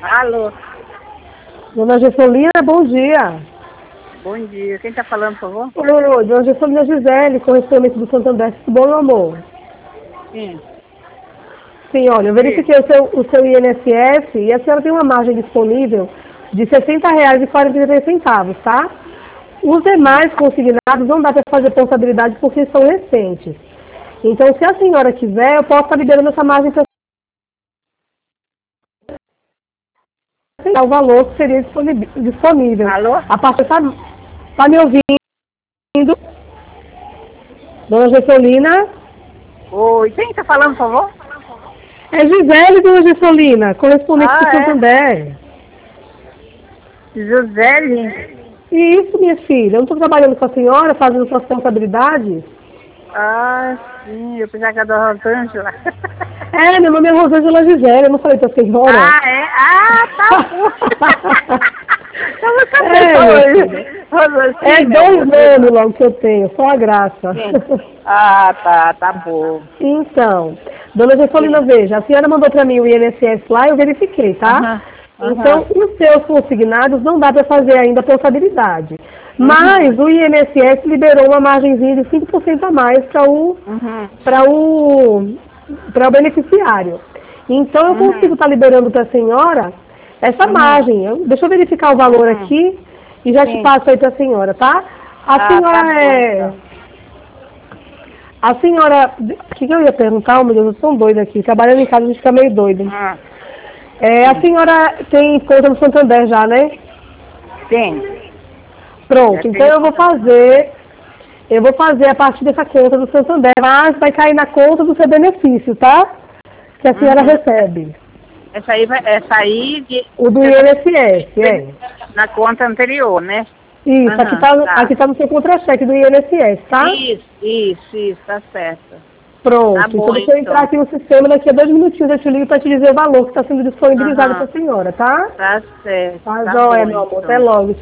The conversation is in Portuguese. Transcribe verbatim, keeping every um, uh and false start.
Alô, Dona Gessolina, bom dia. bom dia. Quem tá falando, por favor? Oi, Dona Gessolina Gisele, correspondente do Santander. Tudo bom, meu amor? Sim. Sim, olha, eu verifiquei o seu, o seu I N S S e a senhora tem uma margem disponível de sessenta reais e quarenta e três centavos, tá? Os demais consignados não dá para fazer responsabilidade porque são recentes. Então, se a senhora quiser, eu posso estar liberando essa margem para o valor que seria disponível. disponível. Alô? A partir tá, tá me ouvindo? Dona Gessolina? Oi, quem tá falando, por favor? É Gisele, Dona Gessolina, correspondente do Ah, Santander. é? Joseli? Isso, minha filha. Eu não estou trabalhando com a senhora, fazendo suas responsabilidades. Ah, sim, eu pensava que era da Rosângela. É, meu nome é Rosângela Gisele, eu não falei pra senhora. Ah, é? Ah, tá bom. Eu não sabia É, minha hoje. filha. Rosângela, É sim, meu dois amor. nomes logo que eu tenho, só a graça. Sim. Ah, tá, tá bom. Então, Dona Gessolina, Sim. veja, a senhora mandou para mim o I N S S lá, eu verifiquei, tá? Aham, Então, aham. os seus consignados não dá para fazer ainda a portabilidade. Mas Uhum, o I N S S liberou uma margenzinha de cinco por cento a mais para o, uhum, para o, para o beneficiário. Então, eu consigo uhum, estar liberando para a senhora essa uhum, margem. Eu- deixa eu verificar o valor uhum. aqui e já te Sim. passo aí para a senhora, tá? A Ah, tá senhora bom, é... então. A senhora... O que, que eu ia perguntar? Oh, meu Deus, eu sou doida aqui. Trabalhando em casa, a gente fica meio doido. Ah, É, a sim. senhora tem conta no Santander já, né? Sim. Já Pronto, então tenho eu vou conta. fazer... Eu vou fazer a partir dessa conta do Santander, mas vai cair na conta do seu benefício, tá? Que a senhora Uhum. recebe. Essa aí, vai, essa aí de, O do você tá I N S S, é. na conta anterior, né? Isso, aqui Aham, tá, tá. aqui tá no seu contra-cheque do I N S S, tá? Isso, isso, isso, tá certo. Tá Pronto, então bom, deixa eu entrar então. aqui no sistema, daqui a dois minutinhos eu te ligo para te dizer o valor que está sendo disponibilizado para Aham, a senhora, tá? tá certo, Tá tá joia, bom, meu amor. Até então. logo.